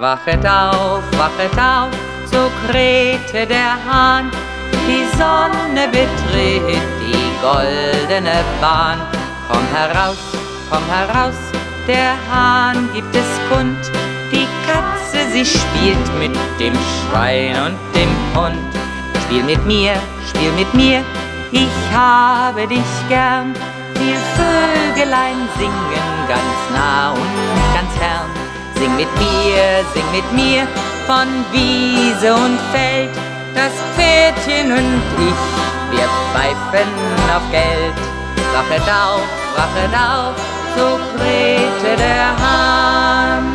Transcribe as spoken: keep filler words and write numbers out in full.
Wachet auf, wachet auf, so krähte der Hahn, die Sonne betritt die goldene Bahn. Komm heraus, komm heraus, der Hahn gibt es kund, die Katze, sie spielt mit dem Schwein und dem Hund. Spiel mit mir, spiel mit mir, ich habe dich gern. Wir Vögelein singen ganz nah und ganz fern. Sing mit mir, sing mit mir, von Wiese und Feld. Das Pferdchen und ich, wir pfeifen auf Geld. Wachet auf, wachet auf, so krähte der Hahn.